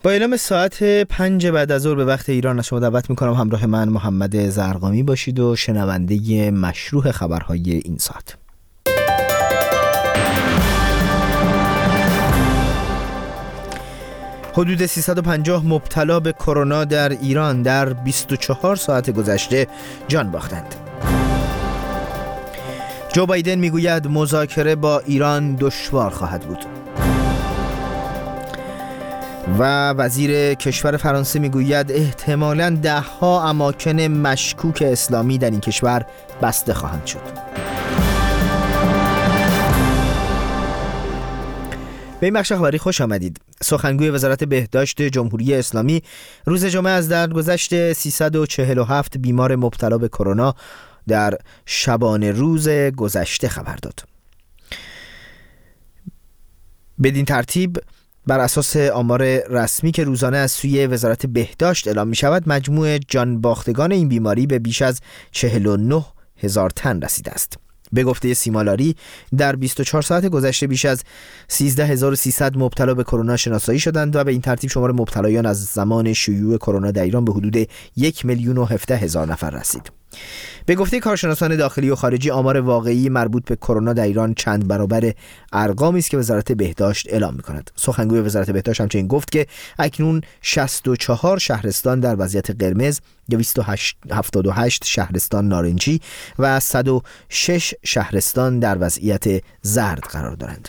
با اعلام ساعت 5 بعد از ظهر به وقت ایران از شما دعوت میکنم همراه من محمد زرقامی باشید و شنونده مشروح خبرهای این ساعت. حدود 350 مبتلا به کرونا در ایران در 24 ساعت گذشته جان باختند. جو بایدن میگوید مذاکره با ایران دشوار خواهد بود. و وزیر کشور فرانسه میگوید احتمالاً 10 اماکن مشکوک اسلامی در این کشور بسته خواهند شد. به این بخش خبری خوش آمدید. سخنگوی وزارت بهداشت جمهوری اسلامی روز جمعه از درگذشت 347 بیمار مبتلا به کرونا در شبانه روز گذشته خبر داد. بدین ترتیب بر اساس آمار رسمی که روزانه از سوی وزارت بهداشت اعلام می شود مجموع جان باختگان این بیماری به بیش از 49,000 تن رسیده است. به گفته سیمالاری در 24 ساعت گذشته بیش از 13,300 مبتلا به کرونا شناسایی شدند و به این ترتیب شمار مبتلایان از زمان شیوع کرونا در ایران به حدود 1,017,000 نفر رسید. به گفته کارشناسان داخلی و خارجی آمار واقعی مربوط به کرونا در ایران چند برابر ارقامی است که وزارت بهداشت اعلام می‌کند. سخنگوی وزارت بهداشت همچنین گفت که اکنون 64 شهرستان در وضعیت قرمز، 278 شهرستان نارنجی و 106 شهرستان در وضعیت زرد قرار دارند.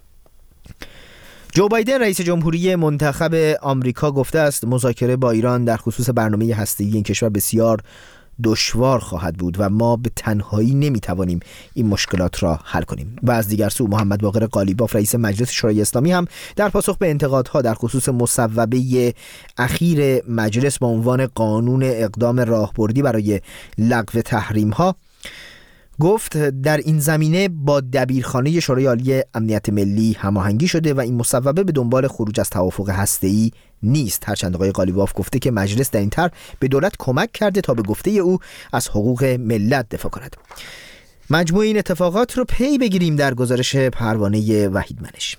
جو بایدن رئیس جمهوری منتخب آمریکا گفته است مذاکره با ایران در خصوص برنامه هسته‌ای این کشور بسیار دشوار خواهد بود و ما به تنهایی نمیتوانیم این مشکلات را حل کنیم. و از دیگر سو محمد باقر قالیباف رئیس مجلس شورای اسلامی هم در پاسخ به انتقادها در خصوص مصوبه اخیر مجلس با عنوان قانون اقدام راهبردی برای لغو تحریم‌ها گفت در این زمینه با دبیرخانه شورای عالی امنیت ملی هماهنگی شده و این مصوبه به دنبال خروج از توافق هسته‌ای نیست. هرچند آقای قالیباف گفته که مجلس در این طرح به دولت کمک کرده تا به گفته او از حقوق ملت دفاع کند. مجموع این اتفاقات رو پی بگیریم در گزارش پروانه وحید منش.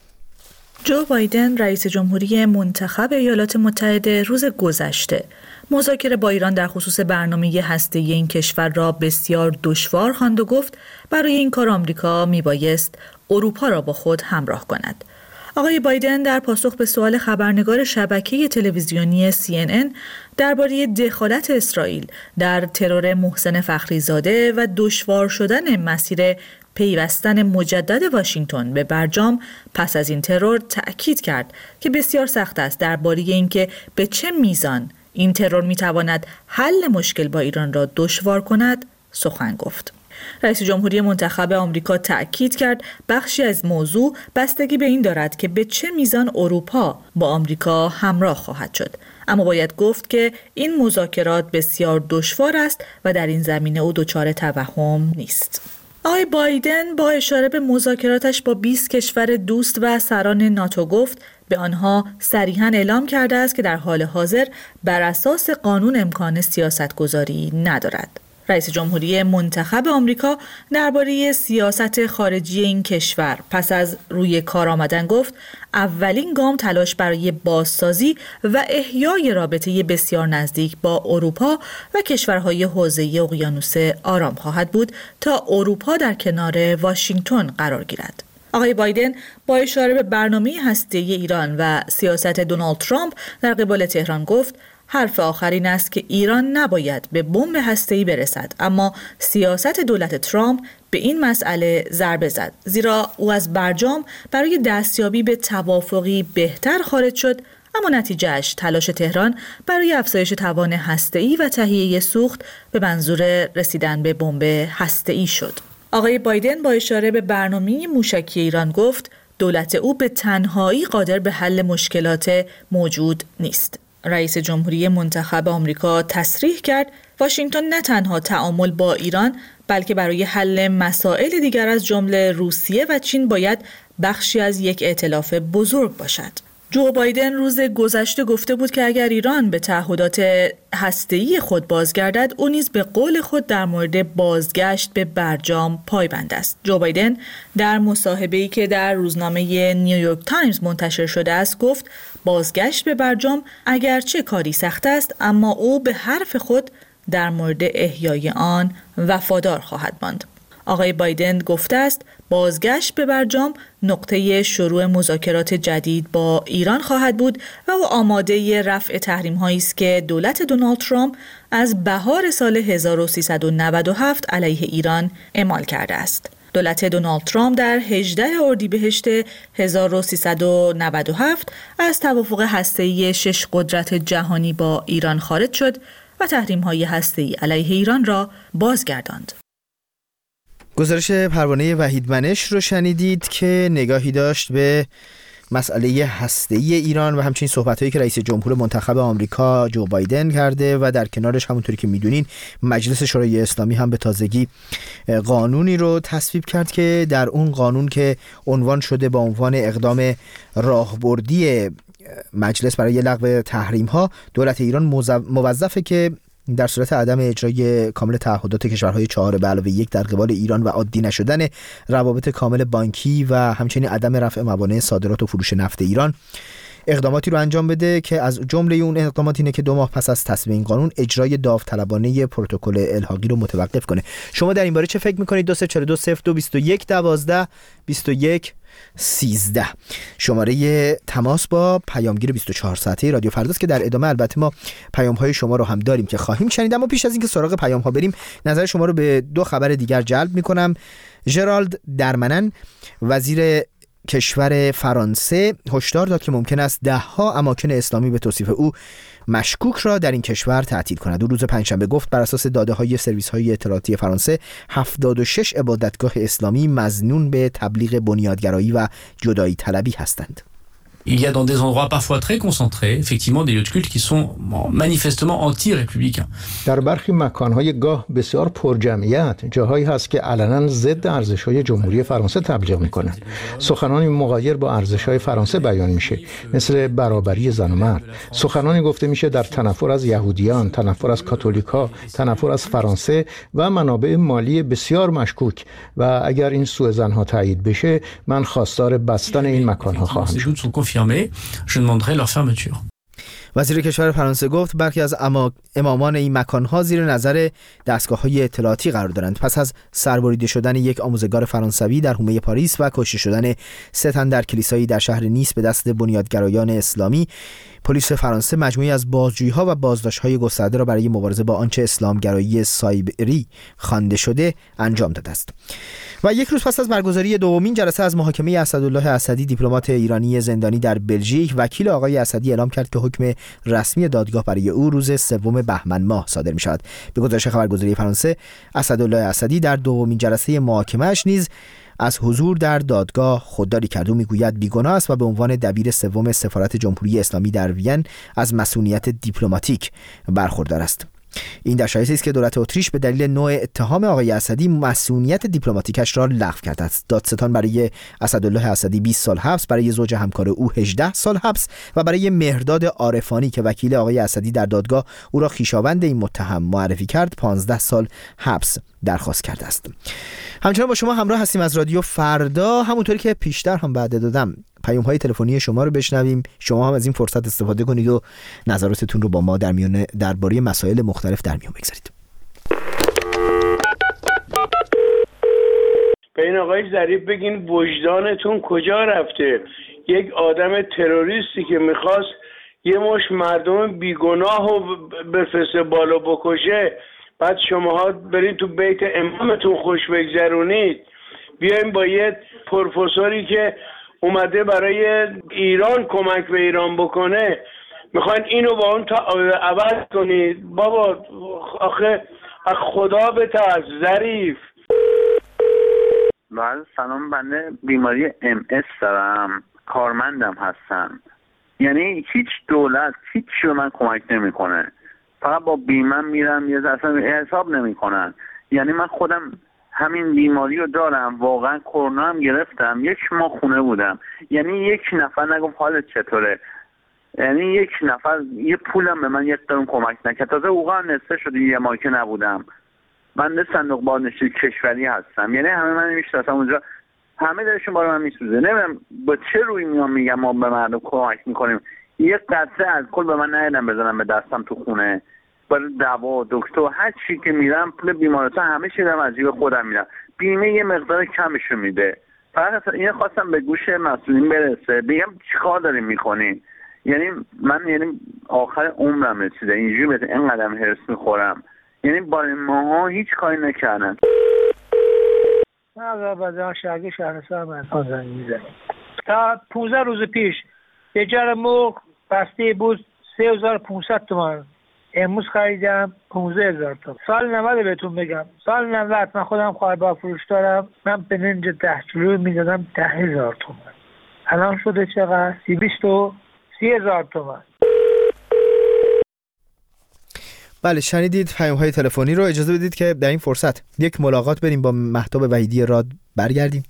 جو بایدن رئیس جمهوری منتخب ایالات متحده روز گذشته مذاکره با ایران در خصوص برنامه هسته‌ای این کشور را بسیار دشوار خواند و گفت برای این کار آمریکا میبایست اروپا را با خود همراه کند. آقای بایدن در پاسخ به سوال خبرنگار شبکه تلویزیونی CNN درباره دخالت اسرائیل در ترور محسن فخریزاده و دشوار شدن مسیر پیوستن مجدد واشنگتن به برجام پس از این ترور تأکید کرد که بسیار سخت است درباره اینکه به چه میزان این ترور میتواند حل مشکل با ایران را دشوار کند سخن گفت. رئیس جمهوری منتخب آمریکا تأکید کرد بخشی از موضوع بستگی به این دارد که به چه میزان اروپا با آمریکا همراه خواهد شد. اما باید گفت که این مذاکرات بسیار دشوار است و در این زمینه او دچار توهم نیست. آقای بایدن با اشاره به مذاکراتش با 20 کشور دوست و سران ناتو گفت به آنها صریحاً اعلام کرده است که در حال حاضر بر اساس قانون امکان سیاستگذاری ندارد. رئیس جمهوری منتخب آمریکا درباره سیاست خارجی این کشور پس از روی کار آمدن گفت اولین گام تلاش برای بازسازی و احیای رابطه بسیار نزدیک با اروپا و کشورهای حوزه اقیانوس آرام خواهد بود تا اروپا در کنار واشنگتن قرار گیرد. آقای بایدن با اشاره به برنامه هسته‌ای ایران و سیاست دونالد ترامپ در قبال تهران گفت حرف آخر این است که ایران نباید به بمب هسته‌ای برسد، اما سیاست دولت ترامپ به این مسئله ضربه زد، زیرا او از برجام برای دستیابی به توافقی بهتر خارج شد، اما نتیجهش تلاش تهران برای افزایش توان هسته‌ای و تهیه سوخت به منظور رسیدن به بمب هسته‌ای شد. آقای بایدن با اشاره به برنامه موشکی ایران گفت دولت او به تنهایی قادر به حل مشکلات موجود نیست. رئیس جمهوری منتخب آمریکا تصریح کرد واشنگتن نه تنها تعامل با ایران بلکه برای حل مسائل دیگر از جمله روسیه و چین باید بخشی از یک ائتلاف بزرگ باشد. جو بایدن روز گذشته گفته بود که اگر ایران به تعهدات هسته‌ای خود بازگردد، او نیز به قول خود در مورد بازگشت به برجام پایبند است. جو بایدن در مصاحبه‌ای که در روزنامه نیویورک تایمز منتشر شده است گفت بازگشت به برجام اگرچه کاری سخت است، اما او به حرف خود در مورد احیای آن وفادار خواهد ماند. آقای بایدن گفته است بازگشت به برجام نقطه شروع مذاکرات جدید با ایران خواهد بود و او آماده رفع تحریم‌هایی است که دولت دونالد ترامپ از بهار سال 1397 علیه ایران اعمال کرده است. دولت دونالد ترامپ در 18 اردیبهشت 1397 از توافق هسته‌ای 6 قدرت جهانی با ایران خارج شد و تحریم‌های هسته‌ای علیه ایران را بازگرداند. گزارش پروانه وحید منش رو شنیدید که نگاهی داشت به مسئله هسته‌ای ایران و همچنین صحبت‌هایی که رئیس جمهور منتخب آمریکا جو بایدن کرده و در کنارش همونطوری که می‌دونین مجلس شورای اسلامی هم به تازگی قانونی رو تصویب کرد که در اون قانون که عنوان شده با عنوان اقدام راهبردی مجلس برای لغو تحریم‌ها، دولت ایران موظفه که در صورت عدم اجرای کامل تعهدات کشورهای 4+1 در قبال ایران و عادی نشدن روابط کامل بانکی و همچنین عدم رفع موانع صادرات و فروش نفت ایران اقداماتی رو انجام بده که از جمله اون اقدامات اینه که 2 ماه پس از تصویب این قانون اجرای داوطلبانه پروتکل الحاقی رو متوقف کنه. شما در این باره چه فکر می‌کنید؟ 2042-0221-21-13 شماره تماس با پیامگیر 24 ساعته رادیو فرداست که در ادامه البته ما پیام‌های شما رو هم داریم که خواهیم شنید، اما پیش از اینکه سراغ پیام‌ها بریم نظر شما رو به 2 خبر دیگر جلب می‌کنم. ژرالد درمنن وزیر کشور فرانسه هشدار داد که ممکن است 10 اماکن اسلامی به توصیف او مشکوک را در این کشور تعطیل کند. او روز پنجشنبه گفت بر اساس داده‌های سرویس‌های اطلاعاتی فرانسه 76 عبادتگاه اسلامی مظنون به تبلیغ بنیادگرایی و جدایی طلبی هستند. Il y a dans des endroits parfois très concentrés, effectivement, des lieux de culte qui sont manifestement anti-républicains. در برخی مکان‌های گاه بسیار پرجمعیت جاهایی هست که علنا ضد ارزش‌های جمهوری فرانسه تبلیغ می‌کنند. سخنانی مغایر با ارزش‌های فرانسه بیان میشه، مثل برابری زن و مرد. سخنانی گفته میشه در تنفر از یهودیان، تنفر از کاتولیکا، تنفر از فرانسه و منابع مالی بسیار مشکوک و اگر این سوء ظن‌ها تایید بشه من خواستار بستن این مکان‌ها خواهم شد. Je demanderai leur fermeture. وزیر کشور فرانسه گفت برخی از امامان این مکان‌ها زیر نظر دستگاه‌های اطلاعاتی قرار دارند. پس از سربریده شدن یک آموزگار فرانسوی در حومه پاریس و کشته شدن 3 تن در کلیسایی در شهر نیس به دست بنیادگرایان اسلامی، پلیس فرانسه مجموعی از بازجویی‌ها و بازداشت‌های گسترده را برای مبارزه با آنچه اسلامگرایی سایبری خوانده شده انجام داده است. و یک روز پس از برگزاری دومین جلسه از محاکمه اسدالله اسدی، دیپلمات ایرانی زندانی در بلژیک، وکیل آقای اسدی اعلام کرد که حکم رسمی دادگاه برای او روز 3 بهمن ماه صادر می‌شود. به گزارش خبرگزاری فرانسه، اسدالله اسدی در دومین جلسه محاکمه‌اش نیز از حضور در دادگاه خودداری کرد. او میگوید بیگناه است و به عنوان دبیر 3 سفارت جمهوری اسلامی در وین از مسئولیت دیپلماتیک برخوردار است. این در شایسته است که دولت اتریش به دلیل نوع اتهام آقای اسدی مسئولیت دیپلماتیکش را لغو کرده است. دادستان برای اسدالله اسدی 20 سال حبس، برای زوج همکار او 18 سال حبس و برای مهرداد عارفانی که وکیل آقای اسدی در دادگاه او را خویشاوند این متهم معرفی کرد 15 سال حبس درخواست کرده است. همچنان با شما همراه هستیم از رادیو فردا. همونطوری که پیشتر هم وعده دادم پیام‌های تلفنی شما رو بشنویم. شما هم از این فرصت استفاده کنید و نظراتتون رو با ما درباره مسائل مختلف در میون بگذارید. به این آقای ظریف بگین وجدانتون کجا رفته؟ یک آدم تروریستی که میخواست یه مش مردم بیگناه رو بفرسته بالا بکشه، بعد شماها برید تو بیت امامتون خوش بگذرونید. بیایم با یه پروفسوری که اومده برای ایران کمک به ایران بکنه میخواین اینو با اون عوض کنید. بابا آخه خدا بترس ظریف. بعد سلام، بنده بیماری MS دارم، کارمندم هستم. یعنی هیچ دولت هیچ چی به من کمک نمیکنه، فقط با بیمه میرم یه اصلا حساب نمیکنن. یعنی من خودم همین بیماری رو دارم، واقعا کرونا هم گرفتم، 1 ماه خونه بودم، یعنی 1 نفر نگفت حالت چطوره، یعنی 1 نفر یه پولم به من 1 قرون کمک نکرد. تازه اوقا نصفه شده 1 ماه که نبودم. من نه صندوق بازنشسته کشوری هستم، یعنی همه من میشناسم اونجا، همه دلشون برای من میسوزه. نمیدونم با چه روی میام میگم ما به مردم کمک میکنیم. 1 قطره الکل به من ندادن بزنم به دستم تو خونه، برای دوا دکتر هر چی که میرم پول بیمارستان همه چی دارم از جیب خودم میرم، بیمه یه مقدار کمشو میده. فقط این خواستم به گوش مسئولین برسه، بگم چیکار داریم میکنین. یعنی من آخر عمرم رسیده اینجوری به این قدم هرس میخورم، یعنی با ماها هیچ کاری نکردن. من بدن شرقی شهرستان منطقه زنگ میزنم. تا 15 روز پیش یه جر مرغ بسته بود 3500 تومان، امروز خریدم 15000 تومان. سال 90 بهتون بگم، سال 90 من خودم خواهر فروش دارم، من به ننج 10 کیلو میدادم 10000 تومان. الان شده چقدر؟ 30000 تومان. بله شنیدید پیام‌های تلفنی رو. اجازه بدید که در این فرصت یک ملاقات بریم با مهتاب وحیدی راد، برگردیم.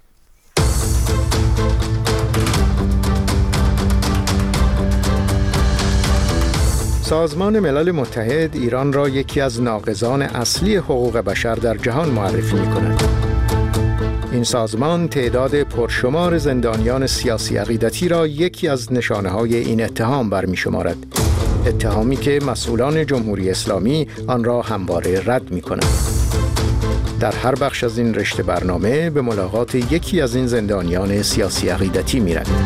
سازمان ملل متحد ایران را یکی از ناقضان اصلی حقوق بشر در جهان معرفی می‌کند. این سازمان تعداد پرشمار زندانیان سیاسی عقیدتی را یکی از نشانه‌های این اتهام برمی‌شمارد. اتهامی که مسئولان جمهوری اسلامی آن را همواره رد می‌کنند. در هر بخش از این رشته برنامه به ملاقات یکی از این زندانیان سیاسی عقیدتی می‌رویم.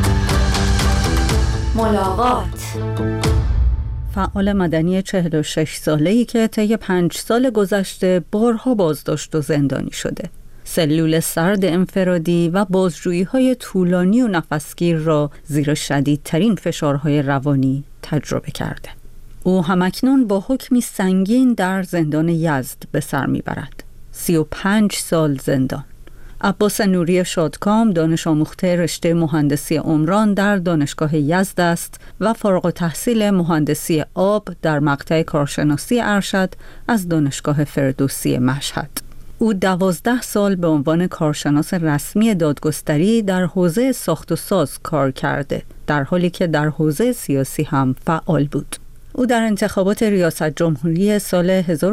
ملاقات. فعال مدنی 46 ساله‌ای که طی 5 سال گذشته بارها بازداشت و زندانی شده. سلول سرد انفرادی و بازجویی‌های طولانی و نفسگیر را زیر شدیدترین فشارهای روانی تجربه کرده. او همکنون با حکمی سنگین در زندان یزد به سر میبرد. 35 سال زندان. عباس نوری شادکام دانش آموخته رشته مهندسی عمران در دانشگاه یزد است و فارغ التحصیل مهندسی آب در مقطع کارشناسی ارشد از دانشگاه فردوسی مشهد. او 12 سال به عنوان کارشناس رسمی دادگستری در حوزه ساخت و ساز کار کرده، در حالی که در حوزه سیاسی هم فعال بود. او در انتخابات ریاست جمهوری سال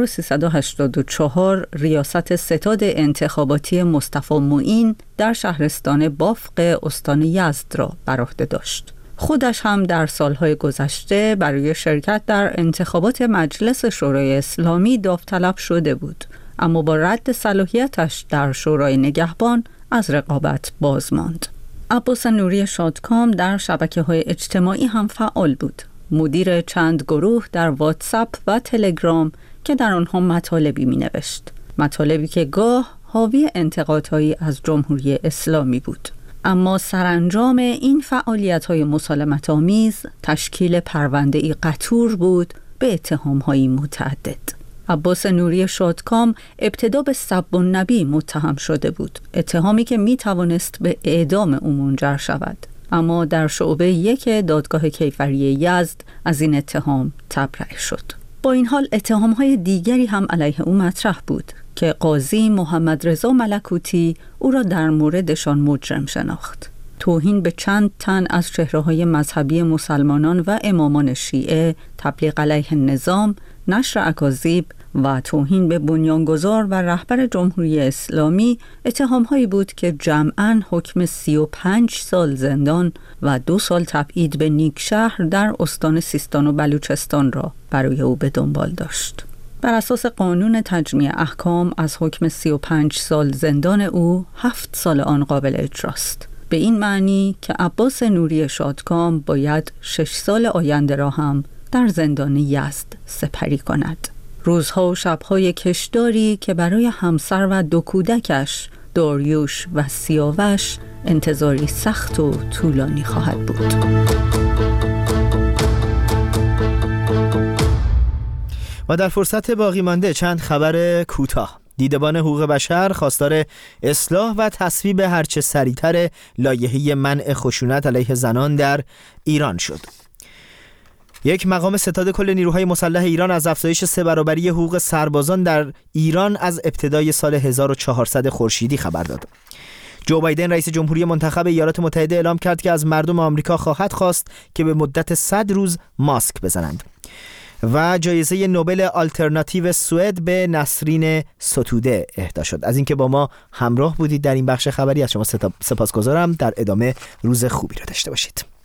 1384 ریاست ستاد انتخاباتی مصطفی معین در شهرستان بافق استان یزد را بر عهده داشت. خودش هم در سالهای گذشته برای شرکت در انتخابات مجلس شورای اسلامی داوطلب شده بود، اما با رد صلاحیتش در شورای نگهبان از رقابت باز ماند. عباس نوری شادکام در شبکه‌های اجتماعی هم فعال بود. مدیر چند گروه در واتساپ و تلگرام که در آنها مطالبی می‌نوشت. مطالبی که گاه حاوی انتقادهایی از جمهوری اسلامی بود. اما سرانجام این فعالیت‌های مسالمت‌آمیز تشکیل پرونده‌ای قطور بود به اتهام‌های متعدد. عباس نوری شادکام ابتدا به سب النبی متهم شده بود، اتهامی که می توانست به اعدام او منجر شود، اما در شعبه 1 دادگاه کیفری یزد از این اتهام تبرئه شد. با این حال اتهام‌های دیگری هم علیه او مطرح بود که قاضی محمد رضا ملکوتی او را در موردشان مجرم شناخت. توهین به چند تن از چهره‌های مذهبی مسلمانان و امامان شیعه، تبلیغ علیه نظام، نشر اکاذیب و توهین به بنیانگذار و رهبر جمهوری اسلامی اتهام‌هایی بود که جمعاً حکم 35 سال زندان و 2 سال تبعید به نیکشهر در استان سیستان و بلوچستان را برای او به دنبال داشت. بر اساس قانون تجمیع احکام از حکم 35 سال زندان او 7 سال آن قابل اجراست. به این معنی که عباس نوری شادکام باید 6 سال آینده را هم در زندان یزد سپری کند. روزها و شبهای کشداری که برای همسر و 2 کودکش داریوش و سیاوش انتظاری سخت و طولانی خواهد بود. و در فرصت باقی مانده چند خبر کوتاه. دیدبان حقوق بشر خواستار اصلاح و تصویب هرچه سریعتر لایحه منع خشونت علیه زنان در ایران شد. یک مقام ستاد کل نیروهای مسلح ایران از افزایش 3 برابری حقوق سربازان در ایران از ابتدای سال 1400 خورشیدی خبر داد. جو بایدن رئیس جمهوری منتخب ایالات متحده اعلام کرد که از مردم آمریکا خواهد خواست که به مدت 100 روز ماسک بزنند. و جایزه نوبل آلترناتیو سوئد به نسرین ستوده اهدا شد. از اینکه با ما همراه بودید در این بخش خبری از شما سپاسگزارم. در ادامه روز خوبی را داشته باشید.